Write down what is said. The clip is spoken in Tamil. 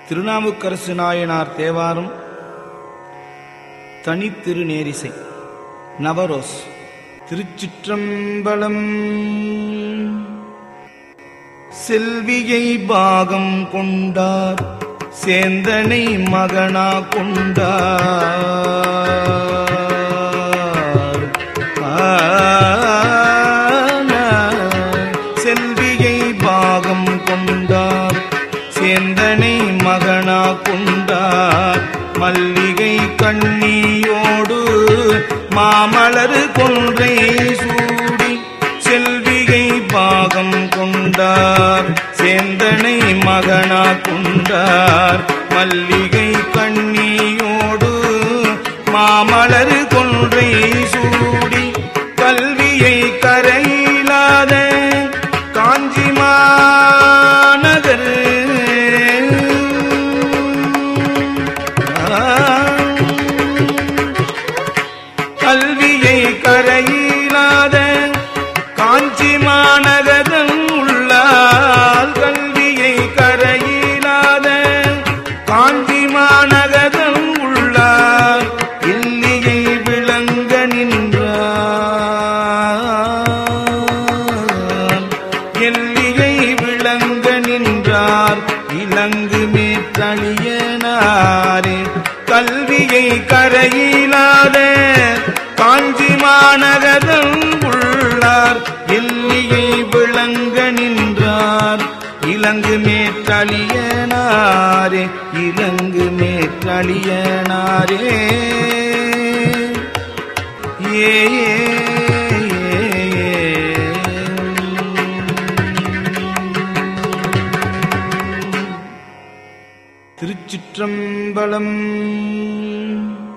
திருநாவுக்கரசு நாயனார் தேவாரம் தனித்திருநேரிசை நவரோஸ். திருச்சிற்றம்பலம். செல்வியை பாகம் கொண்டார் சேந்தனை மகனா கொண்டார். செல்வியை பாகம் கொண்டார் சேந்தனை மகனா கொண்டார். மல்லிகை கண்ணியோடு மாமலர் கொன்றை சூடி செல்விகை பாகம் கொண்டார் சேந்தனை மகனா கொண்டார். மல்லிகை கண்ணியோடு மாமலர் கொன்றை சூடி கல்வியை கரையிலாத காஞ்சி மாநகர் கல்வியை கரையிலாத காஞ்சி மாநகரம் உள்ளால். கல்வியை கரையிலாத காஞ்சி மாநகரம் உள்ளார். எல்லியை விளங்க நின்றார். எல்லியை விளங்க நின்றார் இலங்கு மேற்றழியனாரே. கல்வியை கரையிலாத காஞ்சி மாநகரம் உள்ளார். எல்லியை விளங்க நின்றார் இலங்கு மேற்றழியனாரே. இலங்கு மேற்றழியனாரே. ஏ திருச்சிற்றம்பலம்.